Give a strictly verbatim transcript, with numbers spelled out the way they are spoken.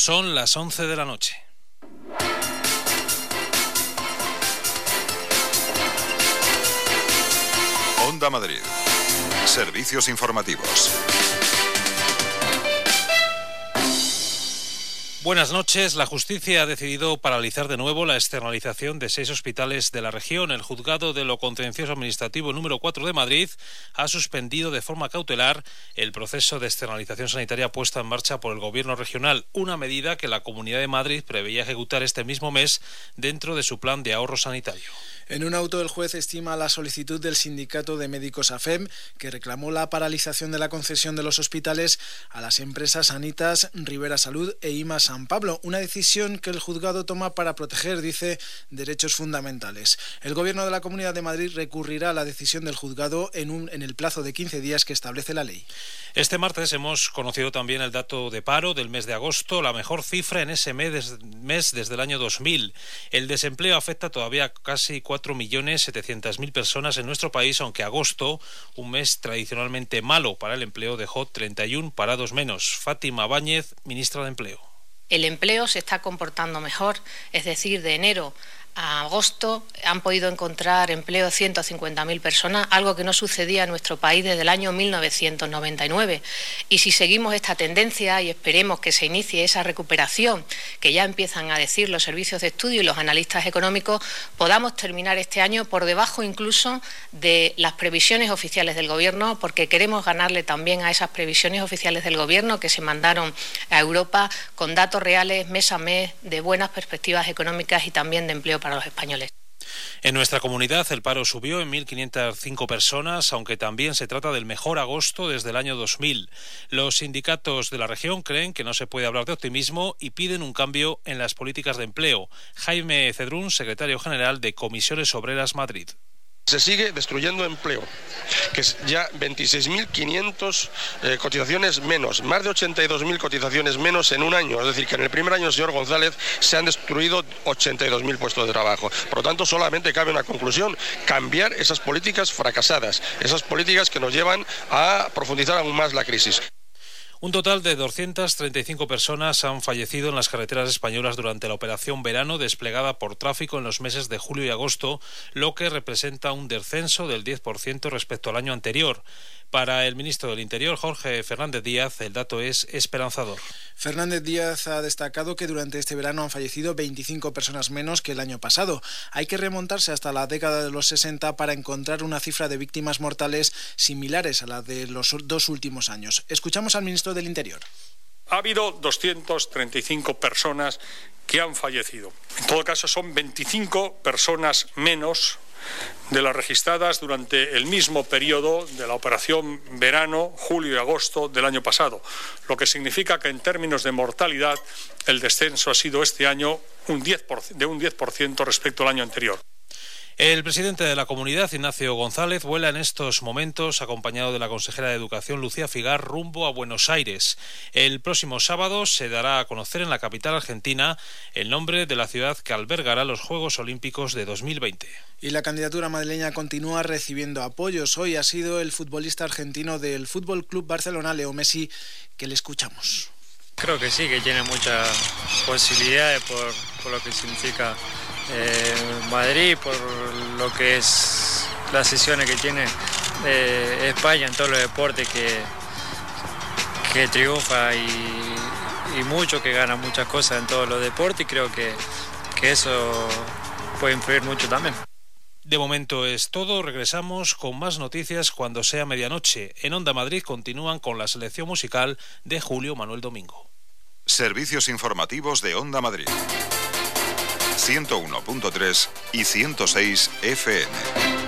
Son las once de la noche. Onda Madrid. Servicios informativos. Buenas noches. La justicia ha decidido paralizar de nuevo la externalización de seis hospitales de la región. El juzgado de lo contencioso administrativo número cuatro de Madrid ha suspendido de forma cautelar el proceso de externalización sanitaria puesta en marcha por el gobierno regional, una medida que la Comunidad de Madrid preveía ejecutar este mismo mes dentro de su plan de ahorro sanitario. En un auto, el juez estima la solicitud del sindicato de médicos A F E M, que reclamó la paralización de la concesión de los hospitales a las empresas Sanitas, Rivera Salud e I M A San Pablo, una decisión que el juzgado toma para proteger, dice, derechos fundamentales. El gobierno de la Comunidad de Madrid recurrirá a la decisión del juzgado en, un, en el plazo de quince días que establece la ley. Este martes hemos conocido también el dato de paro del mes de agosto, la mejor cifra en ese mes, mes desde el año dos mil. El desempleo afecta todavía a casi cuatro millones setecientas mil personas en nuestro país, aunque agosto, un mes tradicionalmente malo para el empleo, dejó treinta y uno parados menos. Fátima Báñez, ministra de Empleo. El empleo se está comportando mejor, es decir, de enero a agosto han podido encontrar empleo ciento cincuenta mil personas, algo que no sucedía en nuestro país desde el año mil novecientos noventa y nueve. Y si seguimos esta tendencia y esperemos que se inicie esa recuperación que ya empiezan a decir los servicios de estudio y los analistas económicos, podamos terminar este año por debajo incluso de las previsiones oficiales del Gobierno, porque queremos ganarle también a esas previsiones oficiales del Gobierno que se mandaron a Europa con datos reales mes a mes de buenas perspectivas económicas y también de empleo para los españoles. En nuestra comunidad el paro subió en mil quinientas cinco personas, aunque también se trata del mejor agosto desde el año dos mil. Los sindicatos de la región creen que no se puede hablar de optimismo y piden un cambio en las políticas de empleo. Jaime Cedrún, secretario general de Comisiones Obreras Madrid. Se sigue destruyendo empleo, que es ya veintiséis mil quinientas eh, cotizaciones menos, más de ochenta y dos mil cotizaciones menos en un año. Es decir, que en el primer año del señor González se han destruido ochenta y dos mil puestos de trabajo. Por lo tanto, solamente cabe una conclusión: cambiar esas políticas fracasadas, esas políticas que nos llevan a profundizar aún más la crisis. Un total de doscientas treinta y cinco personas han fallecido en las carreteras españolas durante la operación Verano desplegada por Tráfico en los meses de julio y agosto, lo que representa un descenso del diez por ciento respecto al año anterior. Para el ministro del Interior, Jorge Fernández Díaz, el dato es esperanzador. Fernández Díaz ha destacado que durante este verano han fallecido veinticinco personas menos que el año pasado. Hay que remontarse hasta la década de los sesenta para encontrar una cifra de víctimas mortales similares a la de los dos últimos años. Escuchamos al ministro del Interior. Ha habido doscientas treinta y cinco personas que han fallecido. En todo caso, son veinticinco personas menos de las registradas durante el mismo periodo de la operación Verano, julio y agosto del año pasado, lo que significa que en términos de mortalidad el descenso ha sido este año un diez por ciento, de un diez por ciento respecto al año anterior. El presidente de la comunidad, Ignacio González, vuela en estos momentos acompañado de la consejera de Educación, Lucía Figar, rumbo a Buenos Aires. El próximo sábado se dará a conocer en la capital argentina el nombre de la ciudad que albergará los Juegos Olímpicos de dos mil veinte. Y la candidatura madrileña continúa recibiendo apoyos. Hoy ha sido el futbolista argentino del Fútbol Club Barcelona, Leo Messi, que le escuchamos. Creo que sí, que tiene muchas posibilidades por, por lo que significa eh, Madrid, por lo que es las sesiones que tiene eh, España en todos los deportes, que, que triunfa y, y mucho, que gana muchas cosas en todos los deportes, y creo que, que eso puede influir mucho también. De momento es todo. Regresamos con más noticias cuando sea medianoche. En Onda Madrid continúan con la selección musical de Julio Manuel Domingo. Servicios informativos de Onda Madrid. ciento uno punto tres y ciento seis F M.